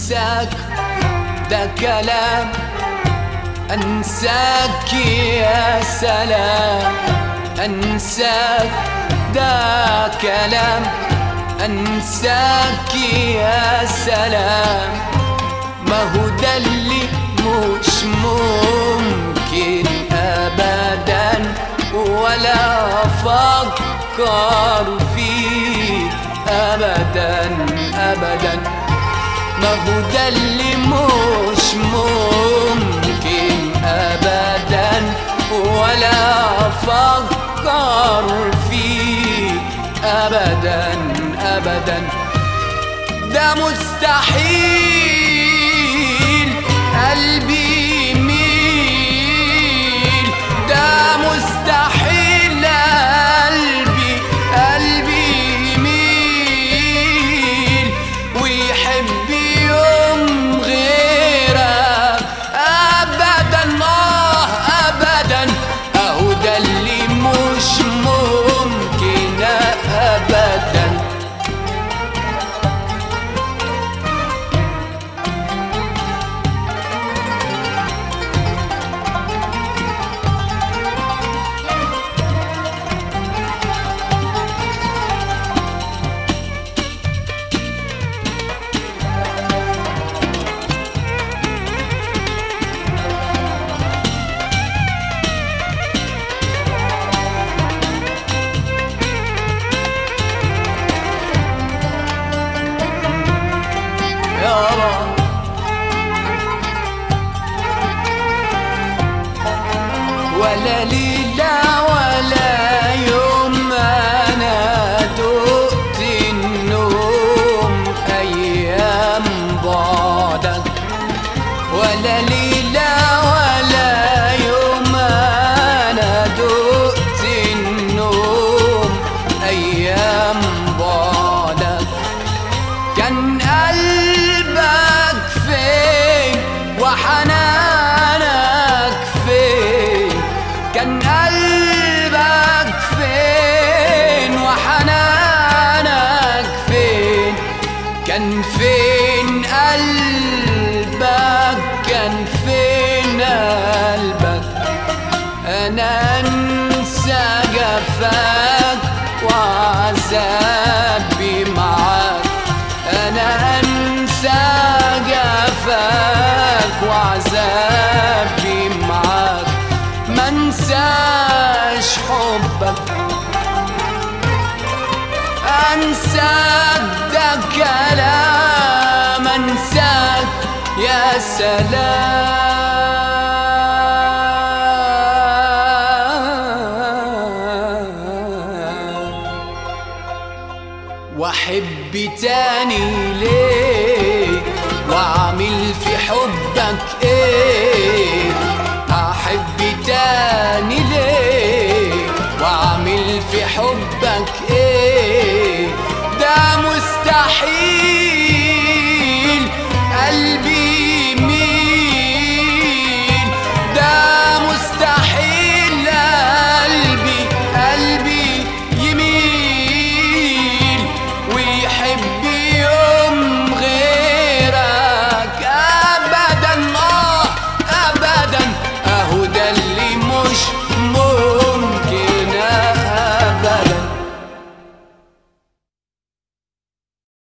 أنساك ده كلام، أنساك يا سلام، أنساك ده كلام، أنساك يا سلام. ما هو ده اللي مش ممكن أبدا ولا أفكر فيه أبدا أبدا. ما هو ده اللي مش ممكن أبدا ولا أفكر فيه أبدا أبدا. ده مستحيل قلبي يميل، ده مستحيل قلبي يميل ويحب يوم غيرك أبدا أبدا. أهو ده اللي مش ممكن أبدا. ولا ليلة ولا يوم أنا دقت النوم أيام بعدك. ولا ليلة ولا يوم أنا دقت النوم أيام بعدك. كان قلبك فين وحنانك فين، كان قلبك فين وحنانك فين، كان فين قلبك، كان فين قلبك. أنا أنسى جفاك وعذابي معاك، أنا أنسى جفاك وعذابي معاك. ما انساش حبك، انساك ده كلام، انساك يا سلام. واحب تاني ليه واعمل في حبك ايه، احب تاني ليه واعمل في حبك ايه. ده مستحيل